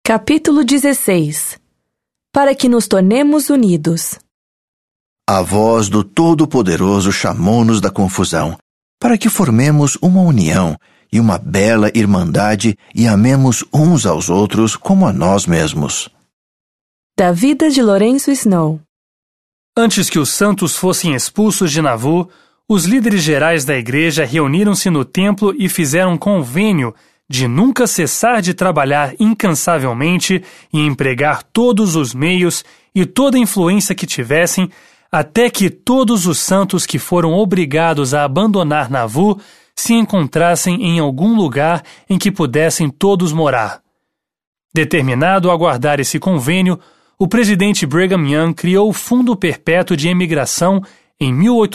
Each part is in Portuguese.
Capítulo 16. Para que nos tornemos unidos. A voz do Todo-Poderoso chamou-nos da confusão, para que formemos uma união e uma bela irmandade e amemos uns aos outros como a nós mesmos. Da vida de Lourenço Snow. Antes que os santos fossem expulsos de Nauvoo, os líderes gerais da igreja reuniram-se no templo e fizeram um convênio de nunca cessar de trabalhar incansavelmente e empregar todos os meios e toda a influência que tivessem, até que todos os santos que foram obrigados a abandonar Nauvoo se encontrassem em algum lugar em que pudessem todos morar. Determinado a guardar esse convênio, o presidente Brigham Young criou o Fundo Perpétuo de Emigração em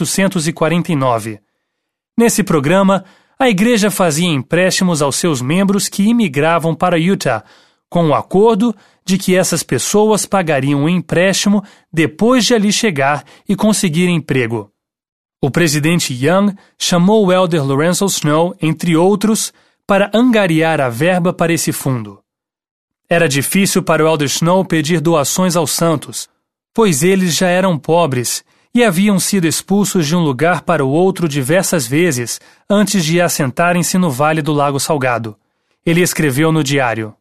1849. Nesse programa, a igreja fazia empréstimos aos seus membros que imigravam para Utah, com o acordo de que essas pessoas pagariam o empréstimo depois de ali chegar e conseguir emprego. O presidente Young chamou o elder Lourenço Snow, entre outros, para angariar a verba para esse fundo. Era difícil para o elder Snow pedir doações aos santos, pois eles já eram pobres e haviam sido expulsos de um lugar para o outro diversas vezes antes de assentarem-se no Vale do Lago Salgado. Ele escreveu no diário: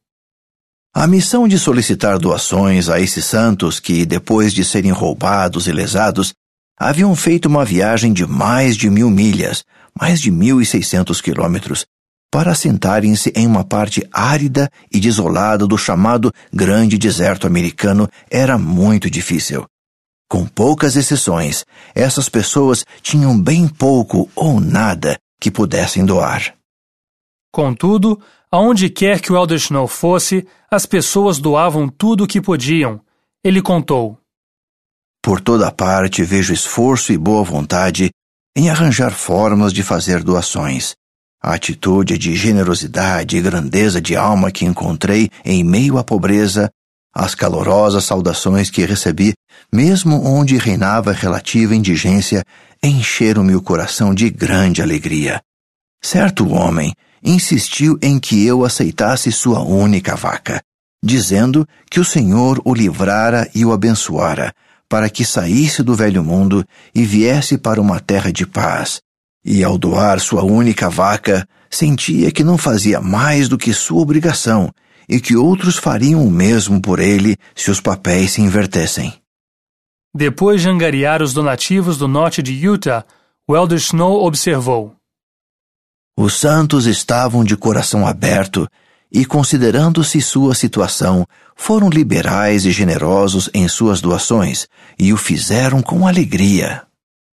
A missão de solicitar doações a esses santos que, depois de serem roubados e lesados, haviam feito uma viagem de mais de 1.000 milhas, mais de 1.600 quilômetros, para assentarem-se em uma parte árida e desolada do chamado Grande Deserto Americano era muito difícil. Com poucas exceções, essas pessoas tinham bem pouco ou nada que pudessem doar. Contudo, aonde quer que o elder Snow fosse, as pessoas doavam tudo o que podiam. Ele contou: Por toda parte vejo esforço e boa vontade em arranjar formas de fazer doações. A atitude de generosidade e grandeza de alma que encontrei em meio à pobreza, as calorosas saudações que recebi, mesmo onde reinava relativa indigência, encheram-me o coração de grande alegria. Certo homem insistiu em que eu aceitasse sua única vaca, dizendo que o Senhor o livrara e o abençoara, para que saísse do velho mundo e viesse para uma terra de paz. E ao doar sua única vaca, sentia que não fazia mais do que sua obrigação, e que outros fariam o mesmo por ele se os papéis se invertessem. Depois de angariar os donativos do norte de Utah, o elder Snow observou: Os santos estavam de coração aberto e, considerando-se sua situação, foram liberais e generosos em suas doações e o fizeram com alegria.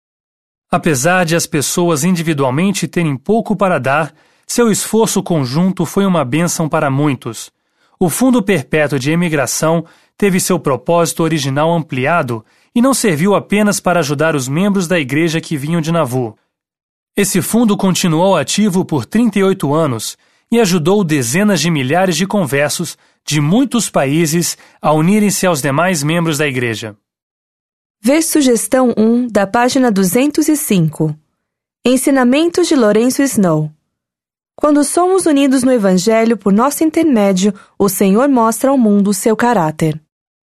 Apesar de as pessoas individualmente terem pouco para dar, seu esforço conjunto foi uma bênção para muitos. O Fundo Perpétuo de Emigração teve seu propósito original ampliado e não serviu apenas para ajudar os membros da igreja que vinham de Nauvoo. Esse fundo continuou ativo por 38 anos e ajudou dezenas de milhares de conversos de muitos países a unirem-se aos demais membros da igreja. Vê sugestão 1 da página 205. Ensinamentos de Lourenço Snow. Quando somos unidos no Evangelho por nosso intermédio, o Senhor mostra ao mundo seu caráter.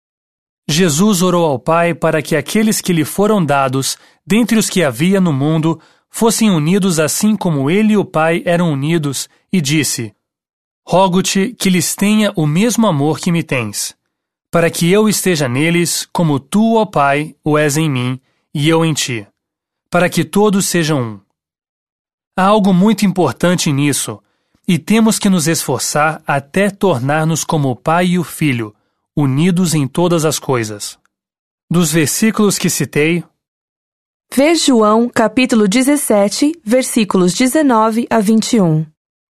Jesus orou ao Pai para que aqueles que lhe foram dados, dentre os que havia no mundo, fossem unidos assim como ele e o Pai eram unidos, e disse: Rogo-te que lhes tenha o mesmo amor que me tens, para que eu esteja neles como tu, ó Pai, o és em mim, e eu em ti, para que todos sejam um. Há algo muito importante nisso, e temos que nos esforçar até tornar-nos como o Pai e o Filho, unidos em todas as coisas. Dos versículos que citei, vê João, capítulo 17, versículos 19 a 21.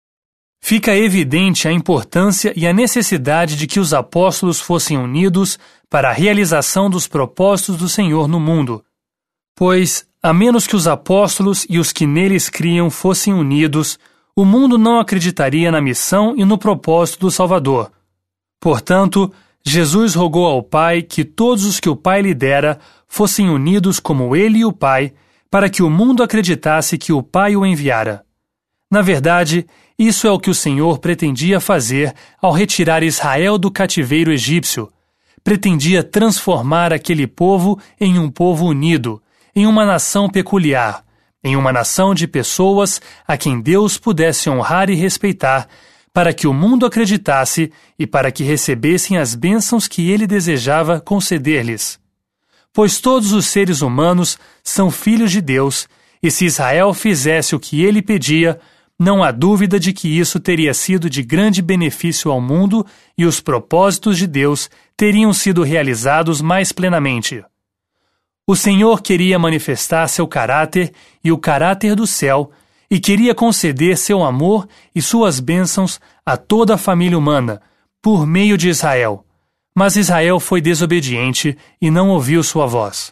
Fica evidente a importância e a necessidade de que os apóstolos fossem unidos para a realização dos propósitos do Senhor no mundo, pois, a menos que os apóstolos e os que neles criam fossem unidos, o mundo não acreditaria na missão e no propósito do Salvador. Portanto, Jesus rogou ao Pai que todos os que o Pai lhe dera fossem unidos como ele e o Pai, para que o mundo acreditasse que o Pai o enviara. Na verdade, isso é o que o Senhor pretendia fazer ao retirar Israel do cativeiro egípcio. Pretendia transformar aquele povo em um povo unido, em uma nação peculiar, em uma nação de pessoas a quem Deus pudesse honrar e respeitar, para que o mundo acreditasse e para que recebessem as bênçãos que ele desejava conceder-lhes. Pois todos os seres humanos são filhos de Deus, e se Israel fizesse o que ele pedia, não há dúvida de que isso teria sido de grande benefício ao mundo e os propósitos de Deus teriam sido realizados mais plenamente. O Senhor queria manifestar seu caráter e o caráter do céu, e queria conceder seu amor e suas bênçãos a toda a família humana, por meio de Israel. Mas Israel foi desobediente e não ouviu sua voz.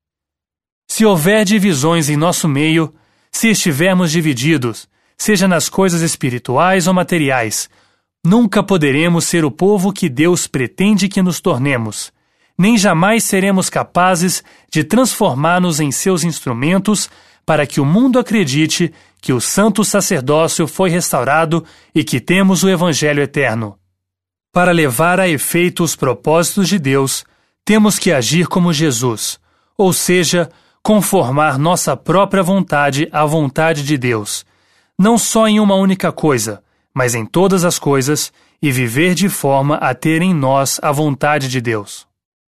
Se houver divisões em nosso meio, se estivermos divididos, seja nas coisas espirituais ou materiais, nunca poderemos ser o povo que Deus pretende que nos tornemos, nem jamais seremos capazes de transformar-nos em seus instrumentos para que o mundo acredite que o santo sacerdócio foi restaurado e que temos o Evangelho eterno. Para levar a efeito os propósitos de Deus, temos que agir como Jesus, ou seja, conformar nossa própria vontade à vontade de Deus, não só em uma única coisa, mas em todas as coisas, e viver de forma a ter em nós a vontade de Deus.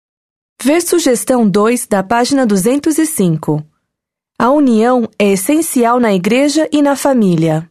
Vê sugestão 2 da página 205. A união é essencial na igreja e na família.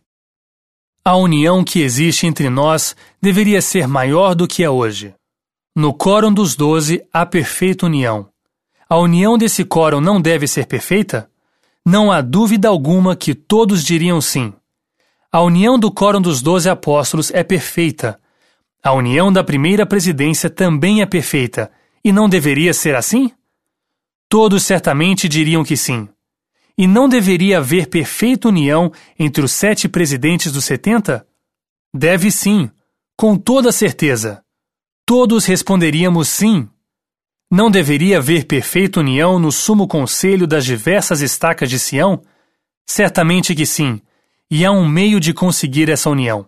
A união que existe entre nós deveria ser maior do que é hoje. No Quórum dos 12 há perfeita união. A união desse quórum não deve ser perfeita? Não há dúvida alguma que todos diriam sim. A união do Quórum dos 12 apóstolos é perfeita. A união da primeira presidência também é perfeita. E não deveria ser assim? Todos certamente diriam que sim. E não deveria haver perfeita união entre os 7 presidentes dos 70? Deve sim, com toda certeza. Todos responderíamos sim. Não deveria haver perfeita união no sumo conselho das diversas estacas de Sião? Certamente que sim, e há um meio de conseguir essa união.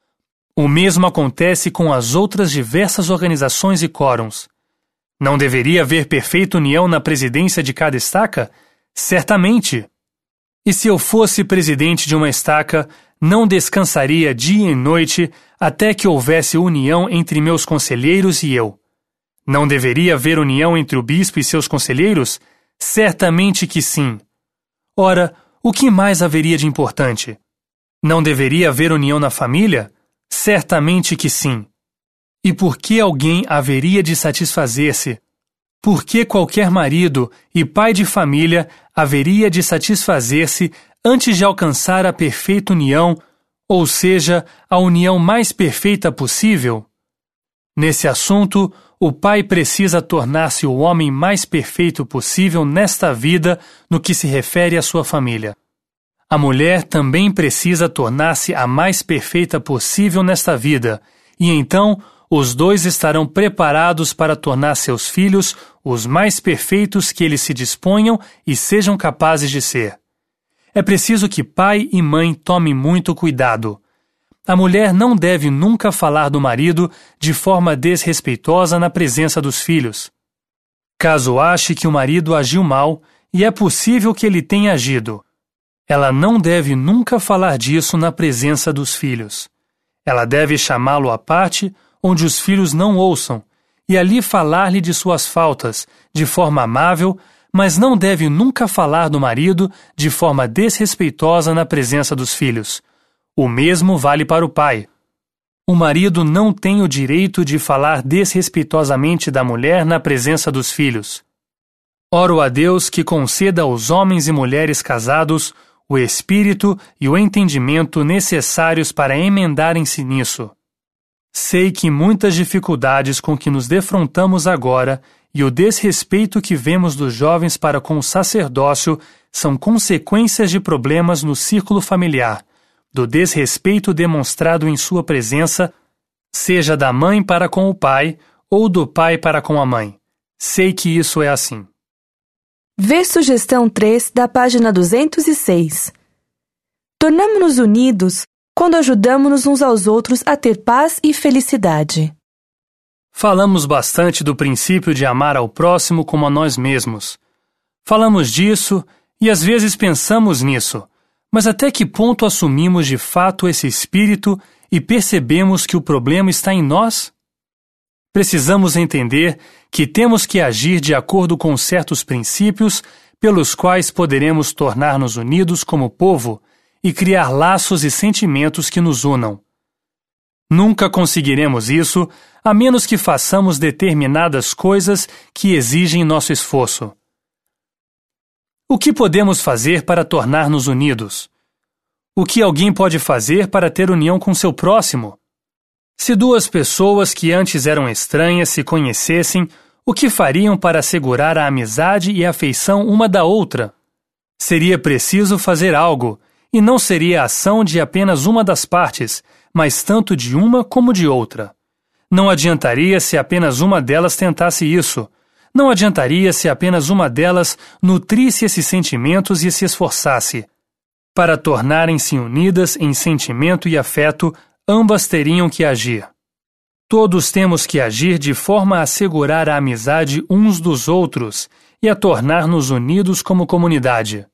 O mesmo acontece com as outras diversas organizações e quórums. Não deveria haver perfeita união na presidência de cada estaca? Certamente. E se eu fosse presidente de uma estaca, não descansaria dia e noite até que houvesse união entre meus conselheiros e eu. Não deveria haver união entre o bispo e seus conselheiros? Certamente que sim. Ora, o que mais haveria de importante? Não deveria haver união na família? Certamente que sim. E por que alguém haveria de satisfazer-se? Por que qualquer marido e pai de família haveria de satisfazer-se antes de alcançar a perfeita união, ou seja, a união mais perfeita possível? Nesse assunto, o pai precisa tornar-se o homem mais perfeito possível nesta vida no que se refere à sua família. A mulher também precisa tornar-se a mais perfeita possível nesta vida, e então os dois estarão preparados para tornar seus filhos os mais perfeitos que eles se disponham e sejam capazes de ser. É preciso que pai e mãe tomem muito cuidado. A mulher não deve nunca falar do marido de forma desrespeitosa na presença dos filhos. Caso ache que o marido agiu mal, e é possível que ele tenha agido, ela não deve nunca falar disso na presença dos filhos. Ela deve chamá-lo à parte, onde os filhos não ouçam, e ali falar-lhe de suas faltas, de forma amável, mas não deve nunca falar do marido de forma desrespeitosa na presença dos filhos. O mesmo vale para o pai. O marido não tem o direito de falar desrespeitosamente da mulher na presença dos filhos. Oro a Deus que conceda aos homens e mulheres casados o espírito e o entendimento necessários para emendarem-se nisso. Sei que muitas dificuldades com que nos defrontamos agora e o desrespeito que vemos dos jovens para com o sacerdócio são consequências de problemas no círculo familiar, do desrespeito demonstrado em sua presença, seja da mãe para com o pai ou do pai para com a mãe. Sei que isso é assim. Vê sugestão 3 da página 206. Tornamo-nos unidos quando ajudamos uns aos outros a ter paz e felicidade. Falamos bastante do princípio de amar ao próximo como a nós mesmos. Falamos disso e às vezes pensamos nisso, mas até que ponto assumimos de fato esse espírito e percebemos que o problema está em nós? Precisamos entender que temos que agir de acordo com certos princípios pelos quais poderemos tornar-nos unidos como povo e criar laços e sentimentos que nos unam. Nunca conseguiremos isso a menos que façamos determinadas coisas que exigem nosso esforço. O que podemos fazer para tornar-nos unidos? O que alguém pode fazer para ter união com seu próximo? Se duas pessoas que antes eram estranhas se conhecessem, o que fariam para assegurar a amizade e a afeição uma da outra? Seria preciso fazer algo, e não seria a ação de apenas uma das partes, mas tanto de uma como de outra. Não adiantaria se apenas uma delas tentasse isso. Não adiantaria se apenas uma delas nutrisse esses sentimentos e se esforçasse. Para tornarem-se unidas em sentimento e afeto, ambas teriam que agir. Todos temos que agir de forma a assegurar a amizade uns dos outros e a tornar-nos unidos como comunidade.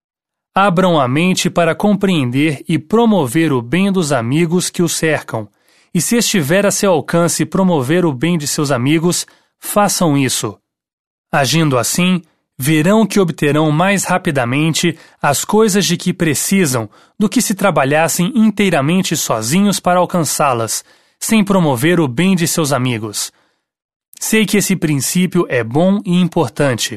Abram a mente para compreender e promover o bem dos amigos que os cercam, e se estiver a seu alcance promover o bem de seus amigos, façam isso. Agindo assim, verão que obterão mais rapidamente as coisas de que precisam do que se trabalhassem inteiramente sozinhos para alcançá-las, sem promover o bem de seus amigos. Sei que esse princípio é bom e importante.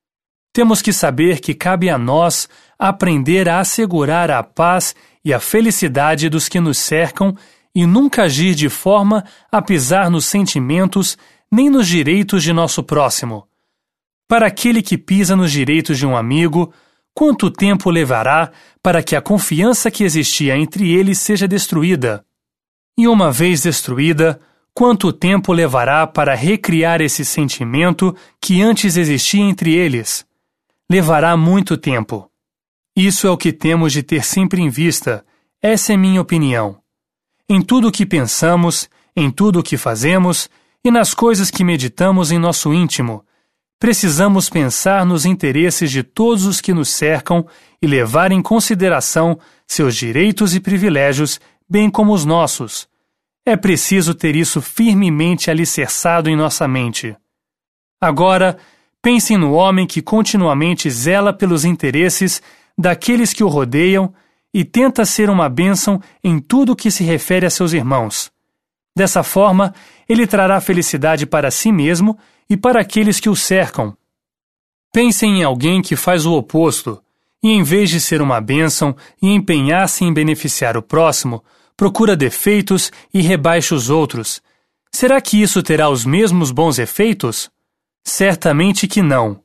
Temos que saber que cabe a nós aprender a assegurar a paz e a felicidade dos que nos cercam e nunca agir de forma a pisar nos sentimentos nem nos direitos de nosso próximo. Para aquele que pisa nos direitos de um amigo, quanto tempo levará para que a confiança que existia entre eles seja destruída? E uma vez destruída, quanto tempo levará para recriar esse sentimento que antes existia entre eles? Levará muito tempo. Isso é o que temos de ter sempre em vista. Essa é minha opinião. Em tudo o que pensamos, em tudo o que fazemos e nas coisas que meditamos em nosso íntimo, precisamos pensar nos interesses de todos os que nos cercam e levar em consideração seus direitos e privilégios, bem como os nossos. É preciso ter isso firmemente alicerçado em nossa mente. Agora, pensem no homem que continuamente zela pelos interesses daqueles que o rodeiam e tenta ser uma bênção em tudo o que se refere a seus irmãos. Dessa forma, ele trará felicidade para si mesmo e para aqueles que o cercam. Pensem em alguém que faz o oposto, e em vez de ser uma bênção e empenhar-se em beneficiar o próximo, procura defeitos e rebaixa os outros. Será que isso terá os mesmos bons efeitos? Certamente que não.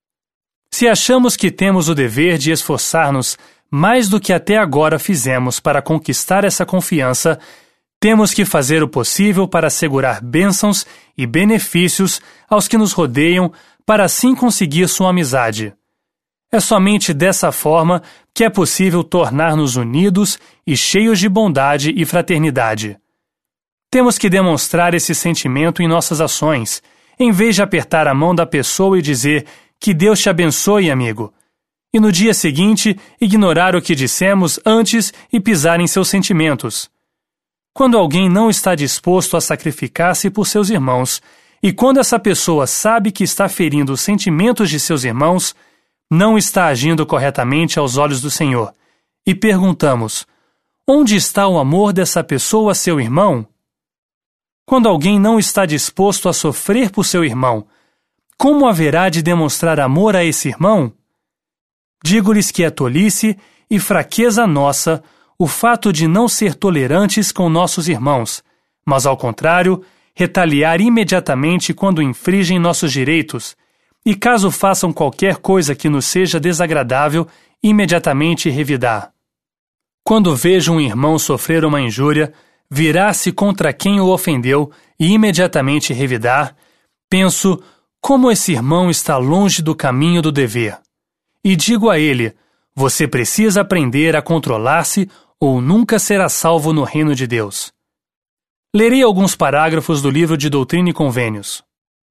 Se achamos que temos o dever de esforçar-nos mais do que até agora fizemos para conquistar essa confiança, temos que fazer o possível para assegurar bênçãos e benefícios aos que nos rodeiam para assim conseguir sua amizade. É somente dessa forma que é possível tornar-nos unidos e cheios de bondade e fraternidade. Temos que demonstrar esse sentimento em nossas ações, em vez de apertar a mão da pessoa e dizer que Deus te abençoe, amigo, e no dia seguinte ignorar o que dissemos antes e pisar em seus sentimentos. Quando alguém não está disposto a sacrificar-se por seus irmãos, e quando essa pessoa sabe que está ferindo os sentimentos de seus irmãos, não está agindo corretamente aos olhos do Senhor. E perguntamos: onde está o amor dessa pessoa a seu irmão? Quando alguém não está disposto a sofrer por seu irmão, como haverá de demonstrar amor a esse irmão? Digo-lhes que é tolice e fraqueza nossa o fato de não ser tolerantes com nossos irmãos, mas, ao contrário, retaliar imediatamente quando infringem nossos direitos, e caso façam qualquer coisa que nos seja desagradável, imediatamente revidar. Quando vejo um irmão sofrer uma injúria, virar-se contra quem o ofendeu e imediatamente revidar, penso como esse irmão está longe do caminho do dever. E digo a ele: Você precisa aprender a controlar-se ou nunca será salvo no reino de Deus. Lerei alguns parágrafos do livro de Doutrina e Convênios.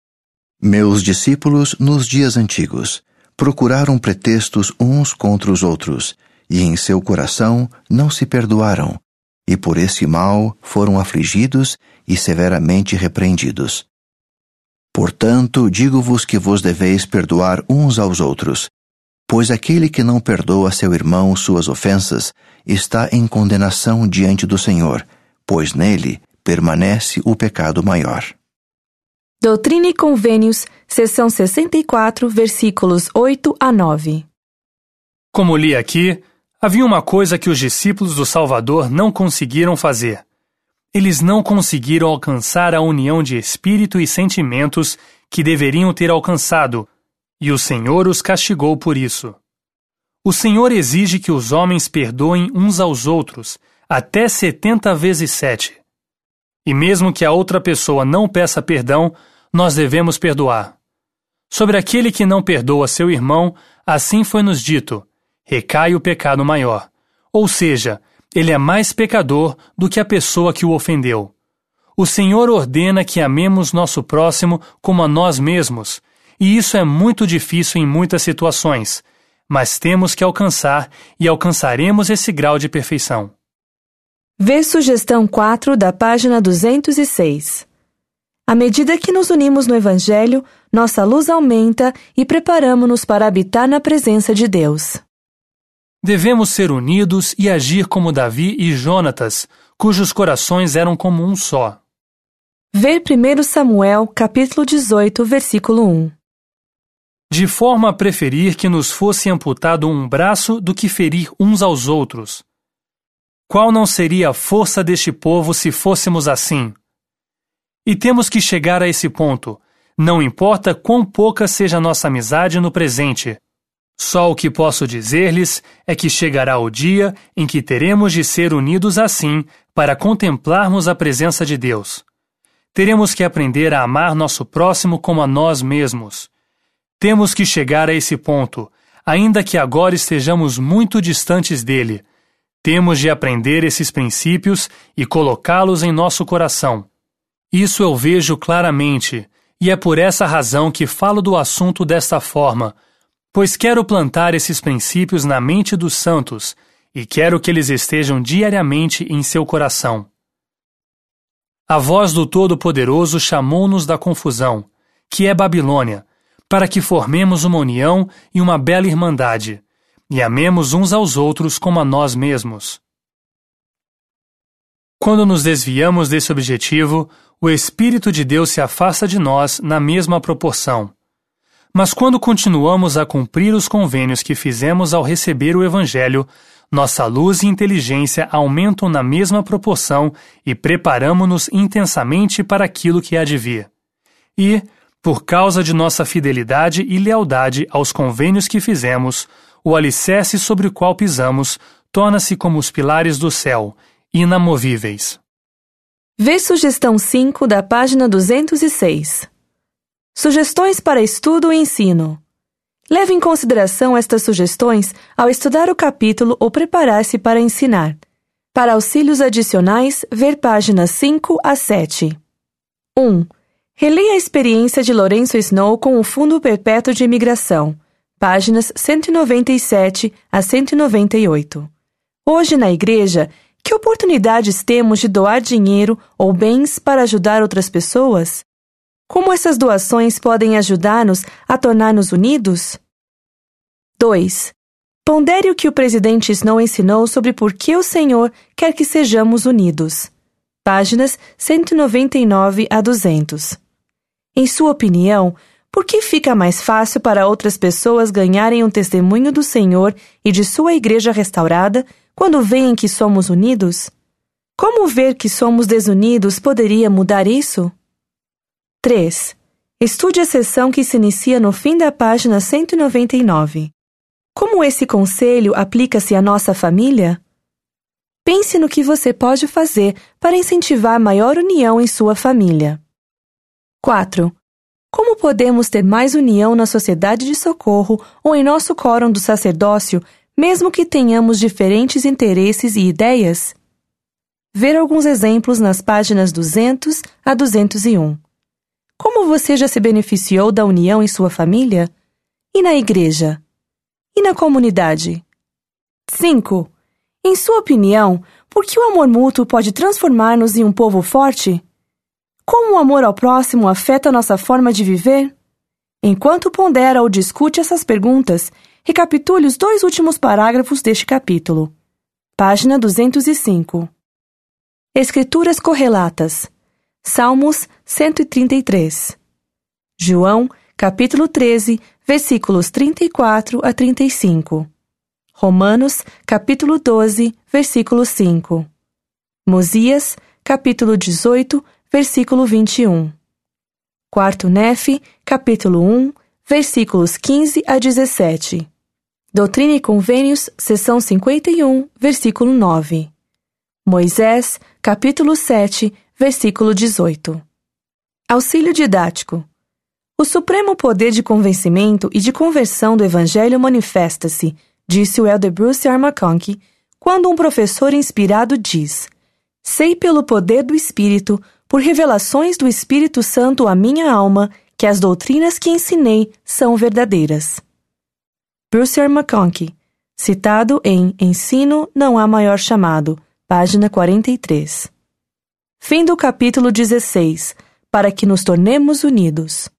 Meus discípulos, nos dias antigos, procuraram pretextos uns contra os outros, e em seu coração não se perdoaram, e por esse mal foram afligidos e severamente repreendidos. Portanto, digo-vos que vos deveis perdoar uns aos outros, pois aquele que não perdoa seu irmão suas ofensas está em condenação diante do Senhor, pois nele permanece o pecado maior. Doutrina e Convênios, seção 64, versículos 8 a 9. Como li aqui, havia uma coisa que os discípulos do Salvador não conseguiram fazer. Eles não conseguiram alcançar a união de espírito e sentimentos que deveriam ter alcançado, e o Senhor os castigou por isso. O Senhor exige que os homens perdoem uns aos outros, até 70 vezes 7. E mesmo que a outra pessoa não peça perdão, nós devemos perdoar. Sobre aquele que não perdoa seu irmão, assim foi nos dito, recai o pecado maior. Ou seja, ele é mais pecador do que a pessoa que o ofendeu. O Senhor ordena que amemos nosso próximo como a nós mesmos, e isso é muito difícil em muitas situações, mas temos que alcançar e alcançaremos esse grau de perfeição. Vê sugestão 4 da página 206. À medida que nos unimos no Evangelho, nossa luz aumenta e preparamo-nos para habitar na presença de Deus. Devemos ser unidos e agir como Davi e Jonatas, cujos corações eram como um só. Ver 1 Samuel, capítulo 18, versículo 1. De forma a preferir que nos fosse amputado um braço do que ferir uns aos outros. Qual não seria a força deste povo se fôssemos assim? E temos que chegar a esse ponto, não importa quão pouca seja a nossa amizade no presente. Só o que posso dizer-lhes é que chegará o dia em que teremos de ser unidos assim para contemplarmos a presença de Deus. Teremos que aprender a amar nosso próximo como a nós mesmos. Temos que chegar a esse ponto, ainda que agora estejamos muito distantes dele. Temos de aprender esses princípios e colocá-los em nosso coração. Isso eu vejo claramente, e é por essa razão que falo do assunto desta forma, pois quero plantar esses princípios na mente dos santos e quero que eles estejam diariamente em seu coração. A voz do Todo-Poderoso chamou-nos da confusão, que é Babilônia, para que formemos uma união e uma bela irmandade, e amemos uns aos outros como a nós mesmos. Quando nos desviamos desse objetivo, o Espírito de Deus se afasta de nós na mesma proporção. Mas quando continuamos a cumprir os convênios que fizemos ao receber o Evangelho, nossa luz e inteligência aumentam na mesma proporção e preparamo-nos intensamente para aquilo que há de vir. E, por causa de nossa fidelidade e lealdade aos convênios que fizemos, o alicerce sobre o qual pisamos torna-se como os pilares do céu, inamovíveis. Vê sugestão 5 da página 206. Sugestões para estudo e ensino. Leve em consideração estas sugestões ao estudar o capítulo ou preparar-se para ensinar. Para auxílios adicionais, ver páginas 5 a 7. 1. Releia a experiência de Lourenço Snow com o Fundo Perpétuo de Imigração, páginas 197 a 198. Hoje, na igreja, que oportunidades temos de doar dinheiro ou bens para ajudar outras pessoas? Como essas doações podem ajudar-nos a tornar-nos unidos? 2. Pondere o que o presidente Snow ensinou sobre por que o Senhor quer que sejamos unidos. Páginas 199 a 200. Em sua opinião, por que fica mais fácil para outras pessoas ganharem um testemunho do Senhor e de sua igreja restaurada quando veem que somos unidos? Como ver que somos desunidos poderia mudar isso? 3. Estude a seção que se inicia no fim da página 199. Como esse conselho aplica-se à nossa família? Pense no que você pode fazer para incentivar maior união em sua família. 4. Como podemos ter mais união na sociedade de socorro ou em nosso quórum do sacerdócio, mesmo que tenhamos diferentes interesses e ideias? Ver alguns exemplos nas páginas 200 a 201. Como você já se beneficiou da união em sua família? E na igreja? E na comunidade? 5. Em sua opinião, por que o amor mútuo pode transformar-nos em um povo forte? Como o amor ao próximo afeta nossa forma de viver? Enquanto pondera ou discute essas perguntas, recapitule os 2 últimos parágrafos deste capítulo. Página 205. Escrituras correlatas. Salmos 133. João, capítulo 13, versículos 34 a 35. Romanos, capítulo 12, versículo 5. Mosias, capítulo 18, versículo 21. Quarto Nefe, capítulo 1, versículos 15 a 17. Doutrina e Convênios, seção 51, versículo 9. Moisés, capítulo 7, versículo 18. Auxílio didático. O supremo poder de convencimento e de conversão do Evangelho manifesta-se, disse o Elder Bruce R. McConkie, quando um professor inspirado diz: sei pelo poder do Espírito, por revelações do Espírito Santo à minha alma, que as doutrinas que ensinei são verdadeiras. Bruce R. McConkie, citado em Ensino Não Há Maior Chamado, página 43. Fim do capítulo 16, para que nos tornemos unidos.